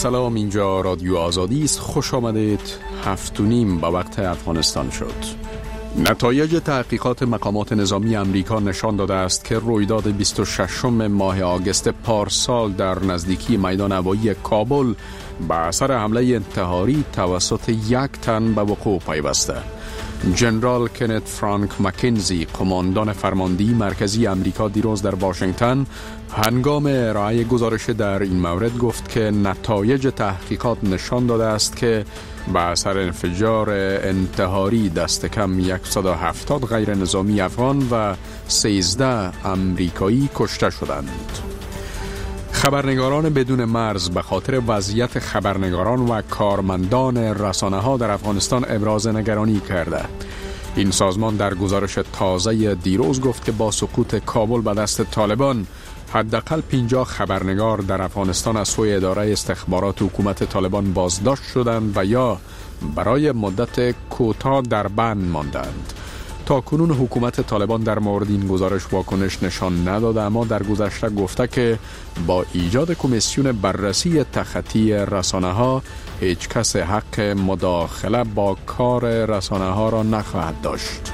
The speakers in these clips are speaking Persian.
سلام، اینجا رادیو آزادی است. خوش آمدید. 7:30 به وقت افغانستان شد. نتایج تحقیقات مقامات نظامی امریکا نشان داده است که رویداد 26 ماه آگوست پارسال در نزدیکی میدان هوایی کابل به اثر حمله انتحاری توسط یک تن به وقوع پیوسته. جنرال کنت فرانک مکنزی، قماندان فرماندهی مرکزی امریکا، دیروز در واشنگتن هنگام ارائه گزارش در این مورد گفت که نتایج تحقیقات نشان داده است که به اثر انفجار انتحاری دست کم 170 غیر نظامی افغان و 13 امریکایی کشته شدند. خبرنگاران بدون مرز به خاطر وضعیت خبرنگاران و کارمندان رسانه‌ها در افغانستان ابراز نگرانی کرده. این سازمان در گزارش تازه دیروز گفت که با سقوط کابل به دست طالبان حداقل 50 خبرنگار در افغانستان از سوی اداره استخبارات حکومت طالبان بازداشت شدند و یا برای مدت کوتاه در بند ماندند. تا کنون حکومت طالبان در مورد این گزارش واکنش نشان نداده، اما در گذشته گفته که با ایجاد کمیسیون بررسی تخطی رسانه‌ها هیچ کس حق مداخله با کار رسانه‌ها را نخواهد داشت.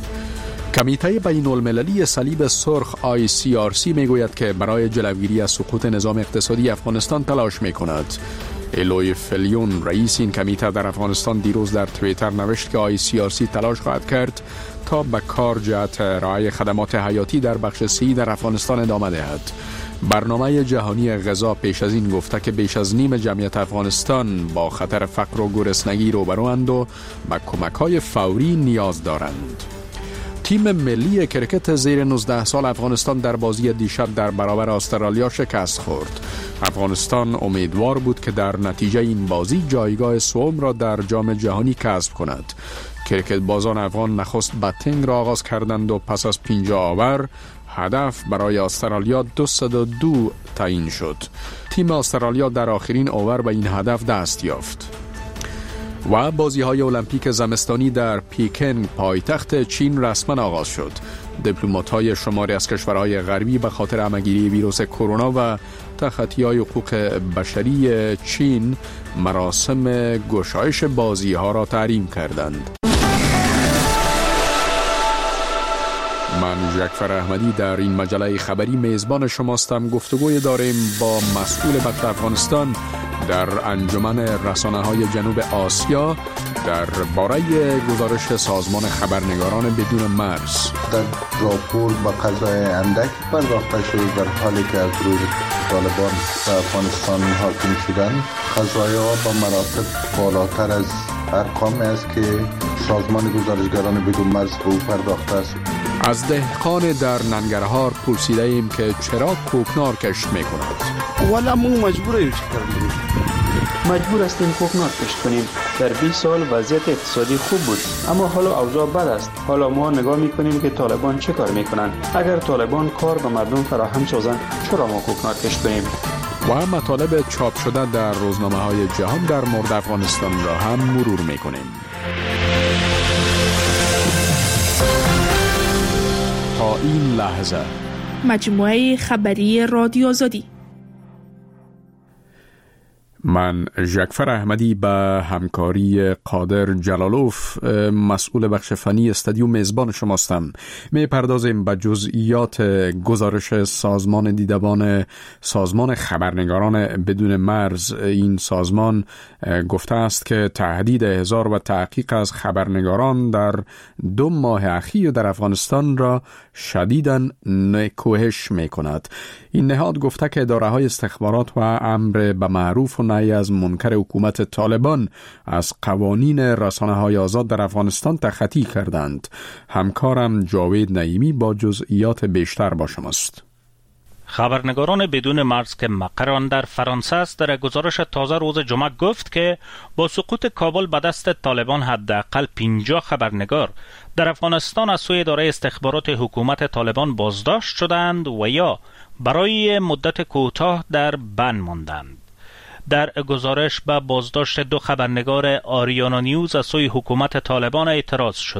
کمیته بین المللی صلیب سرخ ICRC میگوید که برای جلوگیری از سقوط نظام اقتصادی افغانستان تلاش میکند. الوی فلیون، رئیس این کمیته، در افغانستان دیروز در توییتر نوشت که ICRC تلاش خواهد کرد تا به کار جهت ارائه خدمات حیاتی در بخش سی در افغانستان ادامه دهد. برنامه جهانی غذا پیش از این گفته که بیش از نیم جمعیت افغانستان با خطر فقر و گرسنگی روبروند و به کمک‌های فوری نیاز دارند. تیم ملی کرکت زیر 19 سال افغانستان در بازی دیشب در برابر استرالیا شکست خورد. افغانستان امیدوار بود که در نتیجه این بازی جایگاه سوم را در جام جهانی کسب کند. کرکت بازان افغان نخست باتینگ را آغاز کردند و پس از 50 آور هدف برای استرالیا 202 تعیین شد. تیم استرالیا در آخرین اوور به این هدف دست یافت. و بازی‌های المپیک زمستانی در پکن پایتخت چین رسما آغاز شد. دیپلمات‌های شماری از کشورهای غربی به خاطر همه‌گیری ویروس کرونا و تخطی‌های حقوق بشری چین مراسم گشایش بازی‌ها را تحریم کردند. من جعفر احمدی در این مجله خبری میزبان شماستم. گفتگوی داریم با مسئول بخش افغانستان در انجمن رسانه‌های جنوب آسیا در باره گزارش سازمان خبرنگاران بدون مرز. در راپور با قضای اندک پرداخته شد در حالی که از روز طالبان در افغانستان حاکم شدن، قضای‌ها با مراتب بالاتر از ارقامی است که سازمان گزارشگران بدون مرز به او پرداخته است. از دهقان در ننگرهار پرسیده ایم که چرا کوکنار کشت می‌کند. والا ما مجبوریم مجبور هستیم کوکنار کشت کنیم. در 20 سال وضعیت اقتصادی خوب بود، اما حالا اوضاع بد است. حالا ما نگاه می‌کنیم که طالبان چه کار می‌کنند. اگر طالبان کار به مردم فراهم سازند، چرا ما کوکنار کشت کنیم؟ و مطالب چاپ شده در روزنامه‌های جهان در مورد افغانستان را هم مرور می‌کنیم. تا این لحظه مجموعه خبری رادیو آزادی. من جعفر احمدی به همکاری قادر جلالوف، مسئول بخش فنی استودیو، میزبان شماستم. می پردازیم به جزئیات گزارش سازمان دیدبان سازمان خبرنگاران بدون مرز. این سازمان گفته است که تهدید احضار و تحقیق از خبرنگاران در 2 ماه اخیر در افغانستان را شدیداً نکوهش می کند. این نهاد گفته که اداره‌های استخبارات و امر به معروف و نهی از منکر حکومت طالبان از قوانین رسانه‌های آزاد در افغانستان تخطی کردند. همکارم جاوید نعیمی با جزئیات بیشتر با شماست. خبرنگاران بدون مرز که مقر آن در فرانسه است در گزارش تازه روز جمعه گفت که با سقوط کابل به دست طالبان حداقل 50 خبرنگار در افغانستان از سوی اداره استخبارات حکومت طالبان بازداشت شدند و یا برای مدت کوتاه در بند ماندند. در گزارش به بازداشت 2 خبرنگار آریانا نیوز از سوی حکومت طالبان اعتراض شده.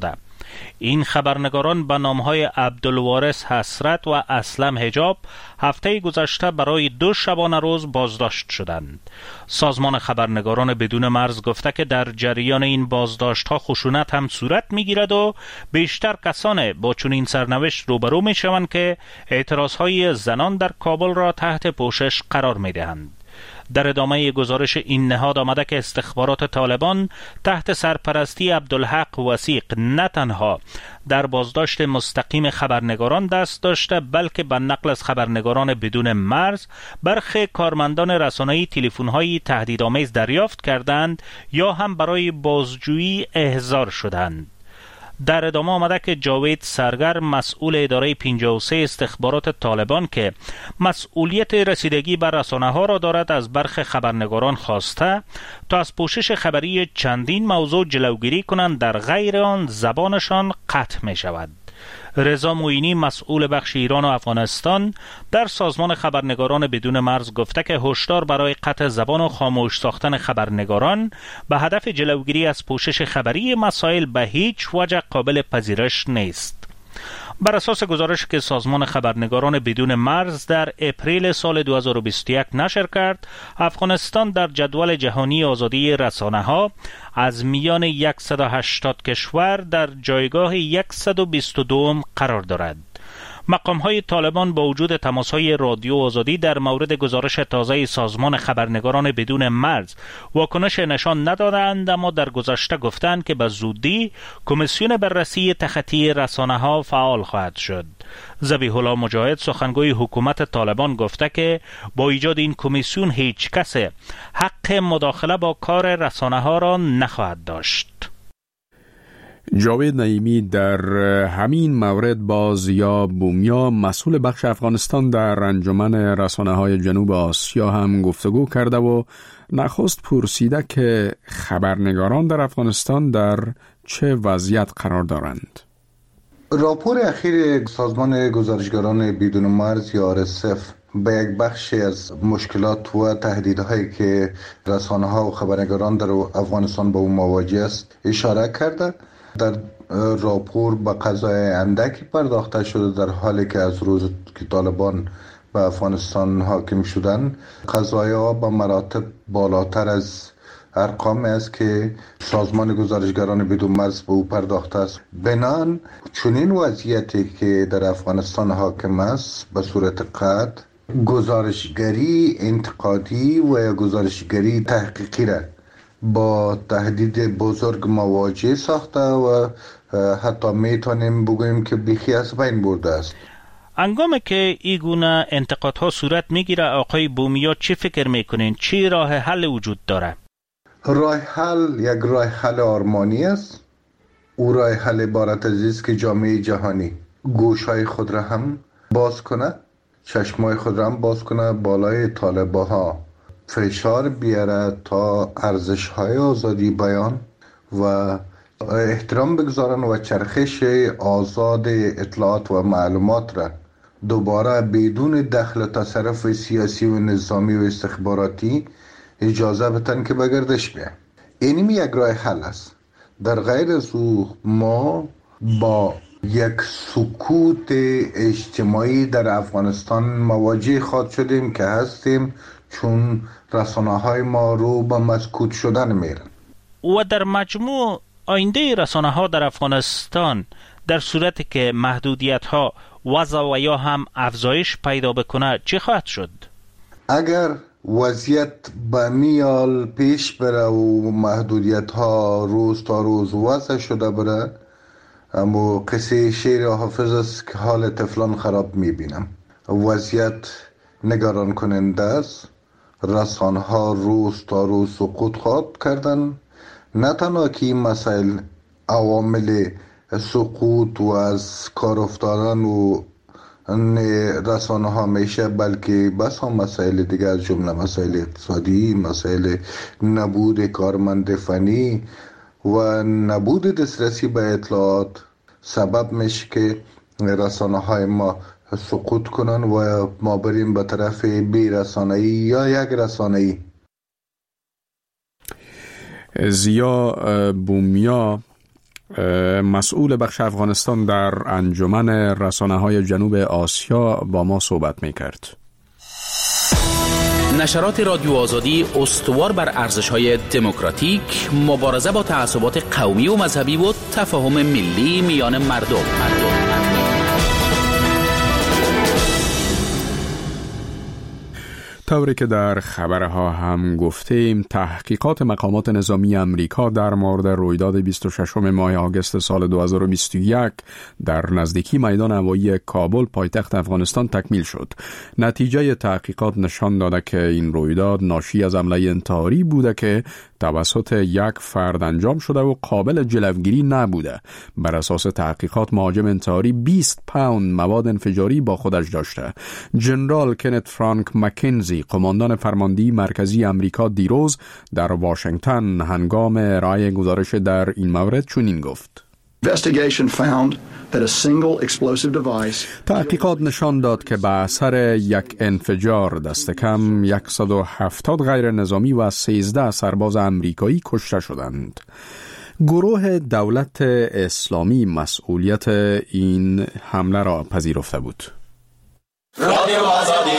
این خبرنگاران به نامهای عبدالوارث حسرت و اسلم حجاب هفته گذشته برای 2 شبانه روز بازداشت شدند. سازمان خبرنگاران بدون مرز گفته که در جریان این بازداشت‌ها خشونت هم صورت می‌گیرد و بیشتر کسان با چنین سرنوشت روبرو می‌شوند که اعتراضهای زنان در کابل را تحت پوشش قرار می‌دهند. در ادامه گزارش این نهاد آمده که استخبارات طالبان تحت سرپرستی عبدالحق وثیق نه تنها در بازداشت مستقیم خبرنگاران دست داشته، بلکه به نقل از خبرنگاران بدون مرز برخی کارمندان رسانه‌ای تلفن‌های تهدیدآمیز دریافت کردند یا هم برای بازجویی احضار شدند. در ادامه آمده که جاوید سرگر مسئول اداره 53 استخبارات طالبان که مسئولیت رسیدگی بر رسانه‌ها را دارد از برخی خبرنگاران خواسته تا از پوشش خبری چندین موضوع جلوگیری کنند، در غیر آن زبانشان قطع می شود. رضا معینی مسئول بخش ایران و افغانستان در سازمان خبرنگاران بدون مرز گفته که هشدار برای قطع زبان و خاموش ساختن خبرنگاران به هدف جلوگیری از پوشش خبری مسائل به هیچ وجه قابل پذیرش نیست. بر اساس گزارش که سازمان خبرنگاران بدون مرز در اپریل سال 2021 نشر کرد، افغانستان در جدول جهانی آزادی رسانه‌ها از میان 180 کشور در جایگاه 122 قرار دارد. مقام‌های طالبان با وجود تماس‌های رادیو آزادی در مورد گزارش تازه سازمان خبرنگاران بدون مرز واکنش نشان ندادند، اما در گذشته گفتند که به زودی کمیسیون بررسی تخطی رسانه‌ها فعال خواهد شد. ذبیح الله مجاهد سخنگوی حکومت طالبان گفته که با ایجاد این کمیسیون هیچ کس حق مداخله با کار رسانه‌ها را نخواهد داشت. جاوید نعیمی در همین مورد با زیا بومیا مسئول بخش افغانستان در انجمن رسانه‌های جنوب آسیا هم گفتگو کرده و نخست پرسیده که خبرنگاران در افغانستان در چه وضعیت قرار دارند. راپور اخیر سازمان گزارشگران بدون مرز یا RSF به یک بخشی از مشکلات و تهدیدهایی که رسانه‌ها و خبرنگاران در افغانستان با اون مواجه است اشاره کرده. در راپور به قضای اندکی پرداخته شده، در حالی که از روز که طالبان به افغانستان حاکم شدن قضایا به مراتب بالاتر از ارقام است که سازمان گزارشگران بدون مرز به او پرداخته است. بنان چنین وضعیتی که در افغانستان حاکم است به صورت قطع گزارشگری انتقادی و گزارشگری تحقیقی را با تهدید بزرگ مواجه ساخته و حتی میتونیم بگوییم که بیخی از بین برده است. انگامی که این گونه انتقادها صورت میگیره، آقای بومیا چی فکر میکنین؟ چی راه حل وجود داره؟ راه حل یک راه حل آرمانی است. او راه حل عبارت از است که جامعه جهانی گوشهای خود را هم باز کنه، چشمای خود را هم باز کنه، بالای طالبان‌ها فشار بیاره تا ارزش‌های آزادی بیان و احترام بگذارن و چرخش آزاد اطلاعات و معلومات را دوباره بدون دخل و تصرف سیاسی و نظامی و استخباراتی اجازه بدن که به گردش بیاین. اینمی یک راه حل است. در غیر از او ما با یک سکوت اجتماعی در افغانستان مواجه خواهد شدیم که هستیم، چون رسانه‌های ما رو به مسکوت شدن میرن. و در مجموع آینده رسانه‌ها در افغانستان در صورتی که محدودیت‌ها وضع و یا هم افزایش پیدا بکنه چی خواهد شد؟ اگر وضعیت به میال پیش بره و محدودیت‌ها روز تا روز وضع شده بره، اما قصه شعر حافظ است که حال طفلان خراب میبینم. وضعیت نگران کننده است. رسانه‌ها روز تا روز سقوط خواهد کردن. نه تنها که این مسائل عوامل سقوط و از کار افتادن و رسانه‌ها میشه، بلکه بس هم مسائل دیگه از جمله مسائل اقتصادی، مسائل نبود کارمند فنی و نبود دسترسی به اطلاعات سبب میشه که رسانه‌های ما سقوط کنن و ما بریم به طرف بی رسانه‌ای یا یک رسانه‌ای. زیا بومیا مسئول بخش افغانستان در انجمن رسانه‌های جنوب آسیا با ما صحبت می‌کرد. نشرات رادیو آزادی استوار بر ارزش‌های دموکراتیک، مبارزه با تعصبات قومی و مذهبی و تفاهم ملی میان مردم. طوری که در خبرها هم گفتیم، تحقیقات مقامات نظامی امریکا در مورد رویداد 26 ماه آگوست سال 2021 در نزدیکی میدان هوایی کابل پایتخت افغانستان تکمیل شد. نتیجه تحقیقات نشان داده که این رویداد ناشی از حمله انتحاری بوده که توسط یک فرد انجام شده و قابل جلوگیری نبوده. بر اساس تحقیقات مهاجم انتحاری 20 پوند مواد انفجاری با خودش داشته. جنرال کنت فرانک مکنزی، قماندان فرماندهی مرکزی امریکا، دیروز در واشنگتن هنگام ارائه گزارش در این مورد چنین گفت: تحقیقات نشان داد که به اثر یک انفجار دست کم 170 غیر نظامی و 13 سرباز امریکایی کشته شدند. گروه دولت اسلامی مسئولیت این حمله را پذیرفته بود. رادیو آزادی.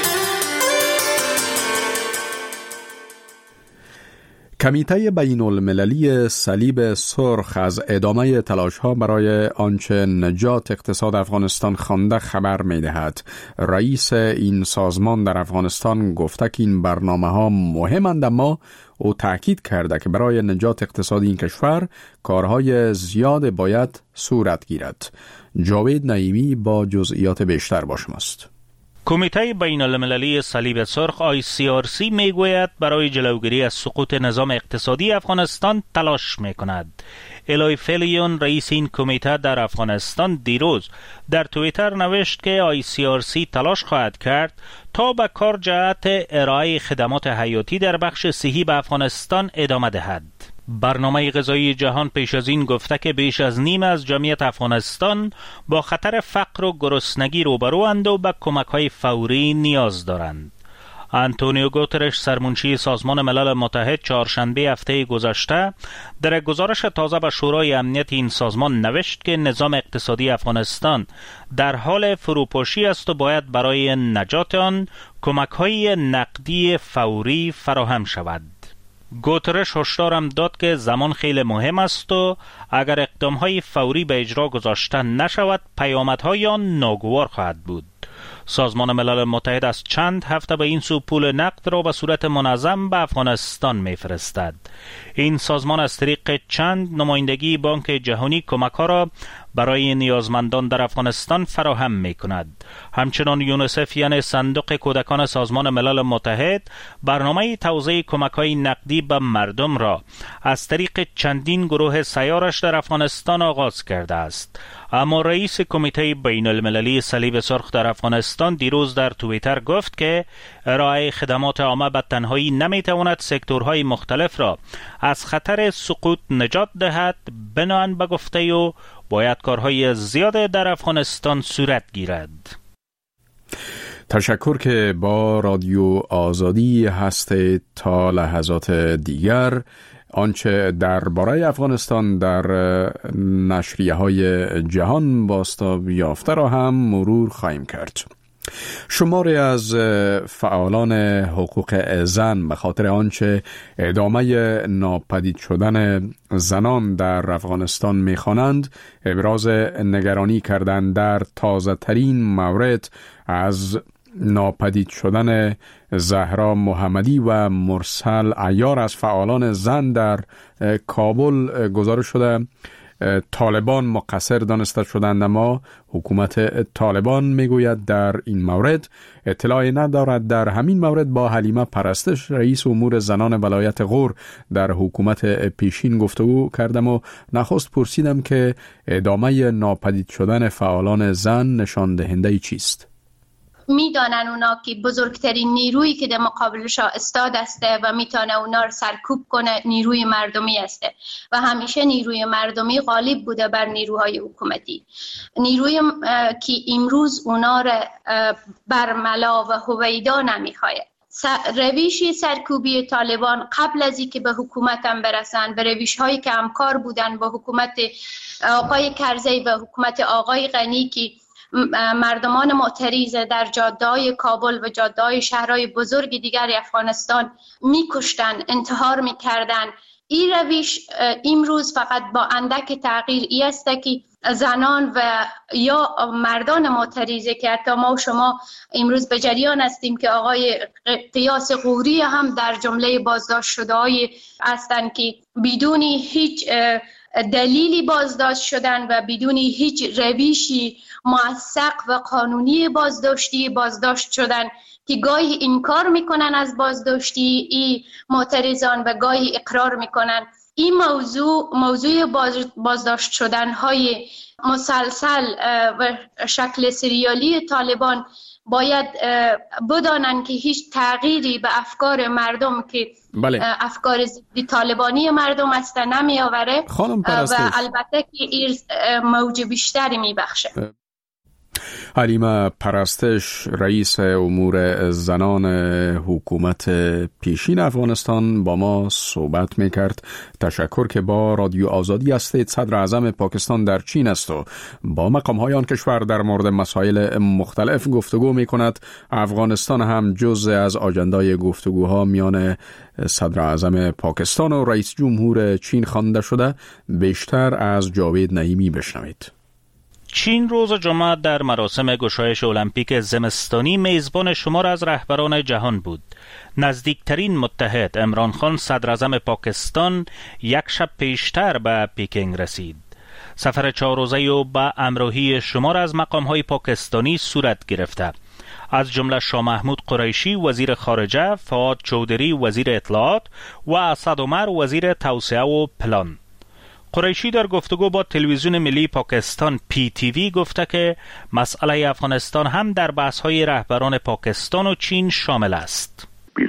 کمیته بین المللی صلیب سرخ از ادامه تلاش‌ها برای آنچه نجات اقتصاد افغانستان خوانده خبر می‌دهد. رئیس این سازمان در افغانستان گفته که این برنامه‌ها مهمند، اما او تأکید کرده که برای نجات اقتصادی این کشور کارهای زیاد باید صورت گیرد. جاوید نعیمی با جزئیات بیشتر با شماست. کمیته بین المللی صلیب سرخ ICRC میگوید برای جلوگیری از سقوط نظام اقتصادی افغانستان تلاش میکند. الای فلیون، رئیس این کمیته در افغانستان، دیروز در توییتر نوشت که ICRC تلاش خواهد کرد تا به کار جهت ارائه خدمات حیاتی در بخش صحی به افغانستان ادامه دهد. برنامه غذایی جهان پیش از این گفته که بیش از نیم از جمعیت افغانستان با خطر فقر و گرسنگی روبروند و به کمک‌های فوری نیاز دارند. آنتونیو گوترش، سرمنشی سازمان ملل متحد، چهارشنبه هفته گذشته در گزارش تازه به شورای امنیت این سازمان نوشت که نظام اقتصادی افغانستان در حال فروپاشی است و باید برای نجات آن کمک‌های نقدی فوری فراهم شود. گوترش هشدار داد که زمان خیلی مهم است و اگر اقدام‌های فوری به اجرا گذاشته نشود پیامدهای آن ناگوار خواهد بود. سازمان ملل متحد از چند هفته به این سو پول نقد را به صورت منظم به افغانستان می‌فرستد. این سازمان از طریق چند نمایندگی بانک جهانی کمک‌ها را برای نیازمندان در افغانستان فراهم می‌کند. همچنان یونیسف، یعنی صندوق کودکان سازمان ملل متحد، برنامه توزیع کمک‌های نقدی به مردم را از طریق چندین گروه سیارش در افغانستان آغاز کرده است. اما رئیس کمیته بین المللی صلیب سرخ در افغانستان دیروز در توییتر گفت که ارائه خدمات عامه به تنهایی نمیتواند سکتورهای مختلف را از خطر سقوط نجات دهد. بناهن به گفته او باید کارهای زیاد در افغانستان صورت گیرد. تشکر که با رادیو آزادی هستید. تا لحظات دیگر آنچه درباره افغانستان در نشریه‌های جهان بازتاب یافته را هم مرور خواهیم کرد. شماری از فعالان حقوق زن به خاطر آنچه ادامه ناپدید شدن زنان در افغانستان می‌خوانند ابراز نگرانی کردند. در تازه ترین مورد از ناپدید شدن زهرا محمدی و مرسل عیار از فعالان زن در کابل گزارش شده طالبان مقصر دانسته شدند، اما حکومت طالبان میگوید در این مورد اطلاعی ندارد. در همین مورد با حلیمه پرستش، رئیس امور زنان ولایت غور در حکومت پیشین گفتگو کردم و نخست پرسیدم که ادامه ناپدید شدن فعالان زن نشان دهنده چیست؟ میدانن اونا که بزرگترین نیرویی که در مقابلش استاد است و میتونه اونا رو سرکوب کنه نیروی مردمی است و همیشه نیروی مردمی غالب بوده بر نیروهای حکومتی. نیروی که امروز اونا رو برملا و هویدا نمیخواد. رویش سرکوبی طالبان قبل از اینکه به حکومت هم برسن، به رویش هایی که همکار بودن با حکومت آقای کرزی و حکومت آقای غنی که مردمان معترض در جاده‌های کابل و جاده‌های شهرهای بزرگ دیگر افغانستان میکشتن، انتحار میکردن. این رویش امروز فقط با اندک تغییر ای است که زنان و یا مردان معترضه که حتی ما و شما امروز به جریان هستیم که آقای قیاس قوری هم در جمله بازداشت شده های هستند که بدون هیچ دلیلی بازداشت شدن و بدون هیچ رویشی موثق و قانونی بازداشت شدن که گاهی انکار میکنن از بازداشتی ای معترضان و گاهی اقرار میکنن. این موضوع بازداشت شدن های مسلسل و شکل سریالی طالبان باید بدانن که هیچ تغییری به افکار مردم که افکار ضد طالبانی مردم است نمی آوره و البته که این موج بیشتری می بخشه. حلیمه پرستش، رئیس امور زنان حکومت پیشین افغانستان با ما صحبت میکرد. تشکر که با رادیو آزادی هستید. صدر اعظم پاکستان در چین است و با مقام‌های آن کشور در مورد مسائل مختلف گفتگو میکند. افغانستان هم جزء از آجندای گفتگوها میان صدر اعظم پاکستان و رئیس جمهور چین خوانده شده. بیشتر از جاوید نعیمی بشنوید. چین روز جمعه در مراسم گشایش المپیک زمستانی میزبان شمار از رهبران جهان بود. نزدیکترین متحد عمران خان صدر اعظم پاکستان یک شب پیشتر به پیکنگ رسید. سفر 4 روزه او با همراهی شمار از مقام‌های پاکستانی صورت گرفته، از جمله شاه محمود قریشی وزیر خارجه، فواد چودری وزیر اطلاعات و اسد عمر وزیر توسعه و پلان. قریشی در گفتگو با تلویزیون ملی پاکستان PTV گفته که مسئله افغانستان هم در بحث‌های رهبران پاکستان و چین شامل است.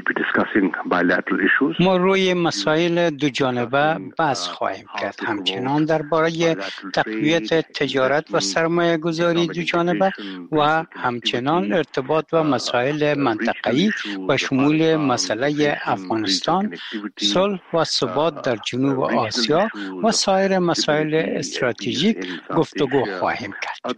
ما روی مسائل دو جانبه بحث خواهیم کرد، همچنان درباره تقویت تجارت و سرمایه گذاری دو جانبه و همچنان ارتباط و مسائل منطقه‌ای و شمول مسئله افغانستان، صلح و ثبات در جنوب آسیا و سایر مسائل استراتژیک گفتگو خواهیم کرد.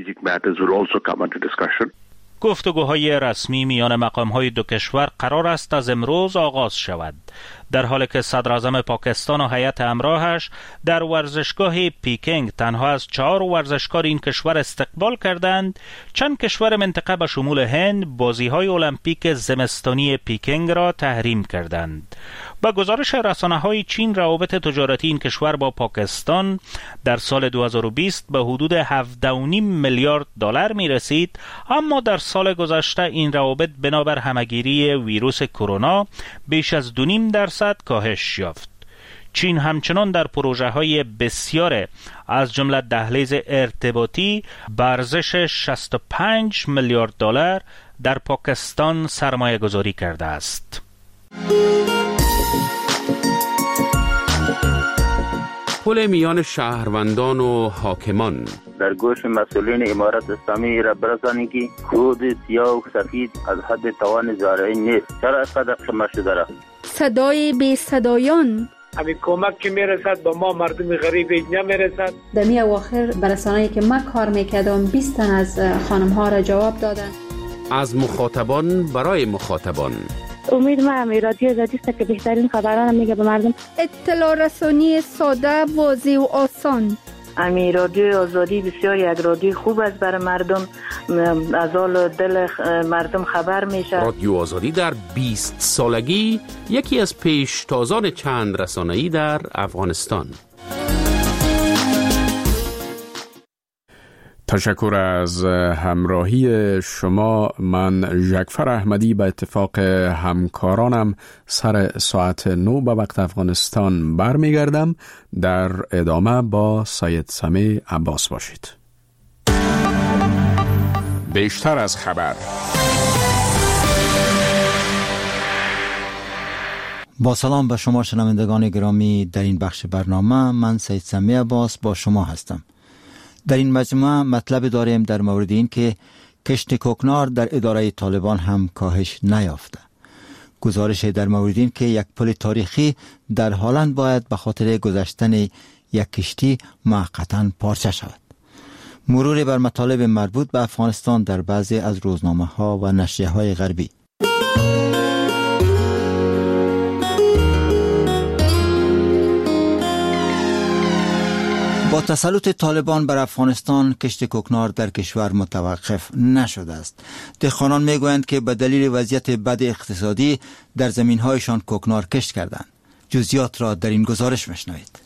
گفتگوهای رسمی میان مقام‌های دو کشور قرار است از امروز آغاز شود، در حالی که صدر اعظم پاکستان و هیئت همراهش در ورزشگاه پیکنگ تنها از 4 ورزشکار این کشور استقبال کردند. چند کشور منطقه به شمول هند بازی‌های المپیک زمستانی پیکنگ را تحریم کردند. با گزارش رسانه‌های چین، روابط تجارتی این کشور با پاکستان در سال 2020 به حدود 17.5 میلیارد دلار می رسید، اما در سال گذشته این روابط بنابر همه‌گیری ویروس کرونا بیش از 2.5% کاهش یافت. چین همچنان در پروژه‌های بسیار از جمله دهلیز ارتباطی به ارزش 65 میلیارد دلار در پاکستان سرمایه گذاری کرده است. پل میان شهروندان و حاکمان در گوش مسئولین امارت اسلامی را برسانید که خود سیاه و سفید از حد توان زارعی نیست. چرا اینقدر شما شده را؟ صدای بی صدایان همین کمک که میرسد با ما مردم غریب نمیرسد. در می اواخر برسانه‌ای که من کار میکردم 20 تن از خانم ها را جواب دادن. از مخاطبان برای مخاطبان. امید من رادیو آزادی است که بهترین خبران میگه به مردم. اطلاع رسانی ساده، واضح و آسان. امی رادیو آزادی بسیار یک رادیو خوب است برای مردم، از حال دل مردم خبر میشه. رادیو آزادی در 20 سالگی یکی از پیشتازان چند رسانه‌ای در افغانستان. تشکر از همراهی شما. من جعفر احمدی به اتفاق همکارانم سر ساعت 9 به وقت افغانستان برمیگردم. در ادامه با سید سمیع عباس باشید. بیشتر از خبر. با سلام به شما شنوندگان گرامی، در این بخش برنامه من سید سمیع عباس با شما هستم. در این مجموعه مطلب داریم در مورد این که کشت کوکنار در اداره طالبان هم کاهش نیافته. گزارش در مورد این که یک پل تاریخی در هلند باید به خاطر گذشتن یک کشتی موقتا پارچه شود. مرور بر مطالب مربوط به افغانستان در بعضی از روزنامه‌ها و نشریه‌های غربی. با تسلط طالبان بر افغانستان کشت کوکنار در کشور متوقف نشده است. دهقانان میگویند که به دلیل وضعیت بد اقتصادی در زمین‌هایشان کوکنار کشت کردند. جزئیات را در این گزارش میشنوید.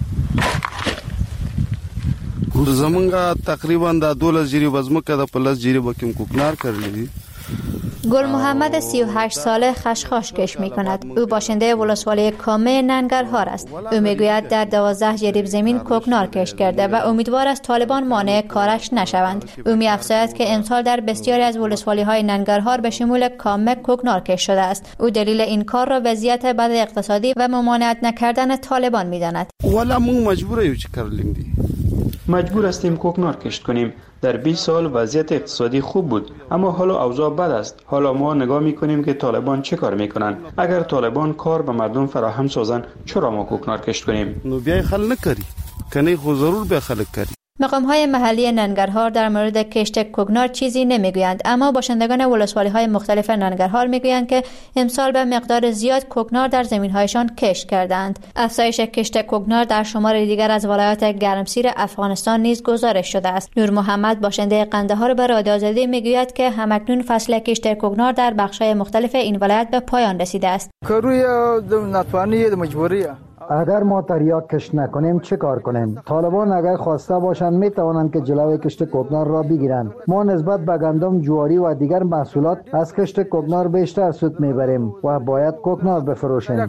زمونږ تقریبا د 12 جری وزمکه د پلس جری بکیم کوکنار کړلی. گل محمد 38 ساله خشخاش کش می کند. او باشنده ولسوالی کامه ننگرهار است. او میگوید در 12 جریب زمین کوکنار کش کرده و امیدوار است طالبان مانع کارش نشوند. او می افزاید که امسال در بسیاری از ولسوالی های ننگرهار به شمول کامه کوکنار کش شده است. او دلیل این کار را وضعیت بد اقتصادی و ممانعت نکردن طالبان می داند. والا مون مجبوره چی کارلیم دی. مجبور هستیم کوکنار کشت کنیم. در 20 سال وضعیت اقتصادی خوب بود، اما حالا اوضاع بد است. حالا ما نگاه میکنیم که طالبان چه کار میکنن. اگر طالبان کار به مردم فراهم سازن، چرا ما کوکنار کشت کنیم؟ نو بیا خل نکری کنه خو ضرور به خلق کری. مقام‌های محلی ننگرهار در مورد کشت کوکنار چیزی نمیگویند، اما باشندگان ولسوالی‌های مختلف ننگرهار میگویند که امسال به مقدار زیاد کوکنار در زمین‌هایشان کشت کردند. افزایش کشت کوکنار در شمار دیگر از ولایات گرمسیر افغانستان نیز گزارش شده است. نور محمد باشنده قندهار به رادیو آزادی میگوید که همکنون فصل کشت کوکنار در بخش‌های مختلف این ولایت به پایان رسیده است. کروی نتوانی مجبوریه. اگر ما تریاک کشت نکنیم چه کار کنیم؟ طالبان اگر خواسته باشند می توانند که جلوی کشت کوکنار را بگیرند. ما نسبت به گندم، جواری و دیگر محصولات از کشت کوکنار بیشتر سود میبریم و باید کوکنار بفروشیم.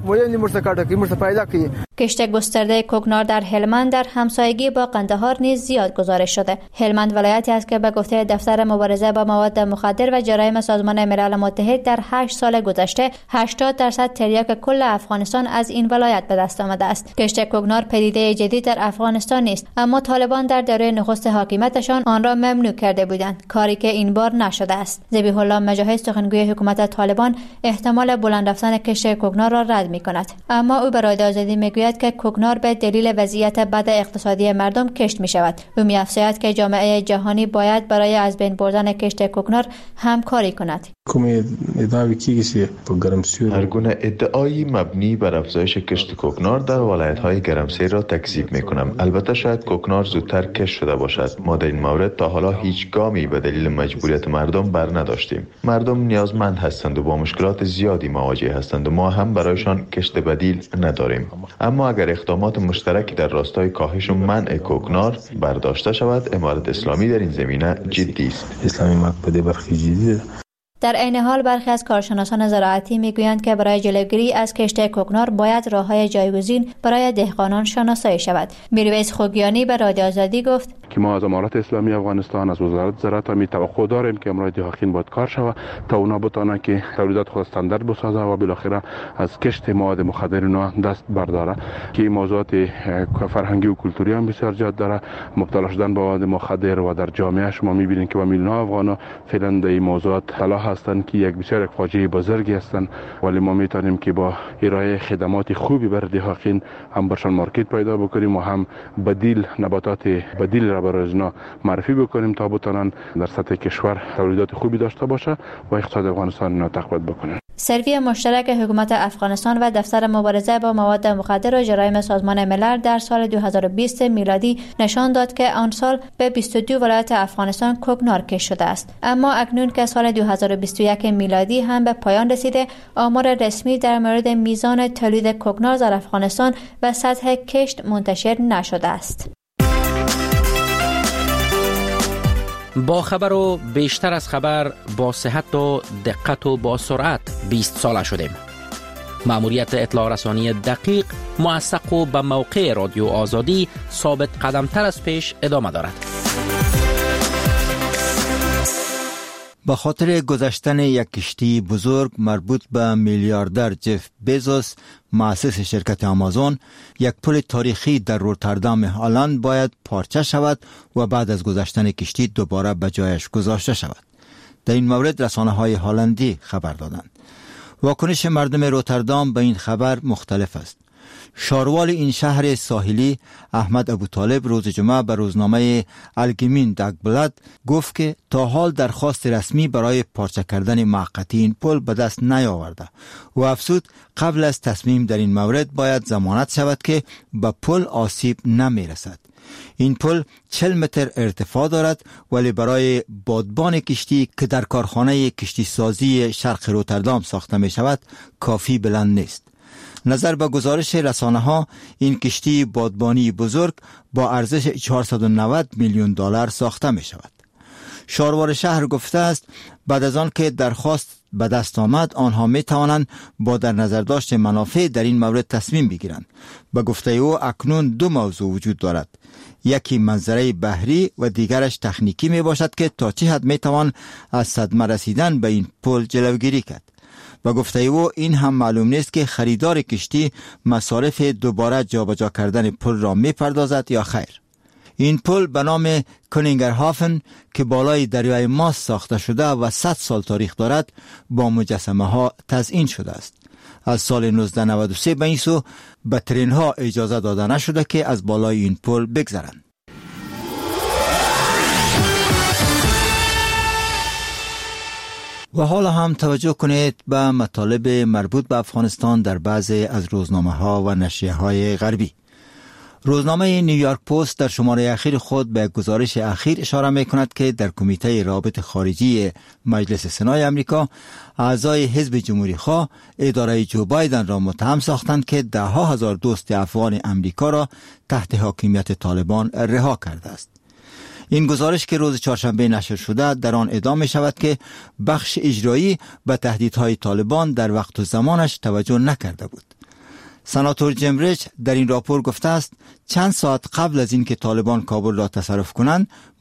کشت گسترده کوکنار در هلمند در همسایگی با قندهار نیز زیاد گزارش شده. هلمند ولایتی است که به گفته دفتر مبارزه با مواد مخدر و جرایم سازمان ملل متحد در 8 سال گذشته 80% تریاک کل افغانستان از این ولایت به دست آمده است. کشت کوکنار پدیده جدید در افغانستان نیست، اما طالبان در دوره نخست حاکمیتشان آن را ممنوع کرده بودند، کاری که این بار نشده است. ذبیح الله مجاهد سخنگوی حکومت طالبان احتمال بلند رفتن کشت کوکنار را رد می‌کند، اما او به رادیو آزادی میگوید که کوکنار به دلیل وضعیت بد اقتصادی مردم کشت می‌شود. او می‌افزاید که جامعه جهانی باید برای از بین بردن کشت کوکنار همکاری کند. هر گونه ادعایی مبنی بر افزایش کشت کوکنار در ولایت‌های گرمسیر را تکذیب می‌کنم. البته شاید کوکنار زودتر کشت شده باشد. ما در این مورد تا حالا هیچ گامی به دلیل مجبوریت مردم بر نداشتیم. مردم نیازمند هستند و با مشکلات زیادی مواجه هستند و ما هم برایشان کشت بدیل نداریم. اما اگر اقدامات مشترکی در راستای کاهش و منع کوکنار برداشته شود، امارت اسلامی در این زمینه جدی است. اسلامی مقبوله برخی جدی. در عین حال برخی از کارشناسان زراعتی میگویند که برای جلوگیری از کشت کوکنار باید راه‌های جایگزین برای دهقانان شناسایی شود. میرویس خوگیانی به رادیو آزادی گفت که ما از امارت اسلامی افغانستان از وزارت زراعت می توقع داریم که امروز دهقان باید کار شود تا اونا بتونن که تولیدات خود استاندارد بسازه و بالاخره از کشت مواد مخدر دست برداره که موضوعات فرهنگی و کلتوری هم بسیار زیاد داره. مبتلا شدن به مواد مخدر و در جامعه شما میبینید که با میلیون‌ها افغان فعلا در این موضوعات تلاش هستند که یک بسیار فاجعه بزرگی هستند، ولی ما میتونیم که با ارائه خدمات خوبی بر دهقان هم برشان مارکت پیدا بکنیم و هم بدیل نباتات بدیل را برای اینا معرفی بکنیم تا بتونن در سطح کشور تولیدات خوبی داشته باشه و اقتصاد افغانستان را تقویت بکنه. سروی مشترک حکومت افغانستان و دفتر مبارزه با مواد مخدر و جرایم سازمان ملل در سال 2020 میلادی نشان داد که آن سال به 22 ولایت افغانستان کوکنار کشت شده است، اما اکنون که سال 2021 میلادی هم به پایان رسیده، آمار رسمی در مورد میزان تولید کوکنار در افغانستان و سطح کشت منتشر نشده است. با خبر و بیشتر از خبر، با صحت و دقت و با سرعت 20 ساله شدیم. مأموریت اطلاع رسانی دقیق، موثق و به موقع رادیو آزادی ثابت قدمتر از پیش ادامه دارد. با خاطر گذشتن یک کشتی بزرگ مربوط به میلیاردر جف بیزوس، مؤسس شرکت آمازون، یک پل تاریخی در روتردام هلند باید پارچه شود و بعد از گذشتن کشتی دوباره به جایش گذاشته شود. در این مورد رسانه‌های هلندی خبر دادند. واکنش مردم روتردام به این خبر مختلف است. شاروال این شهر ساحلی احمد ابوطالب روز جمعه به روزنامه الگمین داگبلاد گفت که تا حال درخواست رسمی برای پارچه کردن موقتی این پل به دست نیاورده و افزود قبل از تصمیم در این مورد باید ضمانت شود که به پل آسیب نمی رسد. این پل 40 متر ارتفاع دارد ولی برای بادبان کشتی که در کارخانه کشتی سازی شرق روتردام ساخته می شود کافی بلند نیست. نظر به گزارش رسانه ها این کشتی بادبانی بزرگ با ارزش 490 میلیون دلار ساخته می شود. شاروار شهر گفته است بعد از آن که درخواست به دست آمد آنها می توانند با در نظر داشت منافع در این مورد تصمیم بگیرند. به گفته او اکنون دو موضوع وجود دارد. یکی منظره بحری و دیگرش تکنیکی می باشد که تا چه حد می توان از صدمه رسیدن به این پل جلوگیری کرد. و گفته او این هم معلوم نیست که خریدار کشتی مصارف دوباره جابجا کردن پل را می پردازد یا خیر. این پل به نام کنینگرهافن که بالای دریای ماس ساخته شده و 100 سال تاریخ دارد با مجسمه ها تزیین شده است. از سال 1993 به این سو به ترین ها اجازه داده نشده که از بالای این پل بگذرند. و حالا هم توجه کنید به مطالب مربوط به افغانستان در بعضی از روزنامه ها و نشریه های غربی. روزنامه نیویورک پست در شماره اخیر خود به گزارش اخیر اشاره می کند که در کمیته روابط خارجی مجلس سنای امریکا اعضای حزب جمهوری خواه اداره جو بایدن را متهم ساختند که ده ها هزار دوست افغان امریکا را تحت حاکمیت طالبان رها کرده است. این گزارش که روز چهارشنبه نشر شده در آن ادعا می شود که بخش اجرایی به تهدیدهای طالبان در وقت و زمانش توجه نکرده بود. سناتور جیم ریچ در این راپور گفته است چند ساعت قبل از اینکه طالبان کابل را تصرف کنند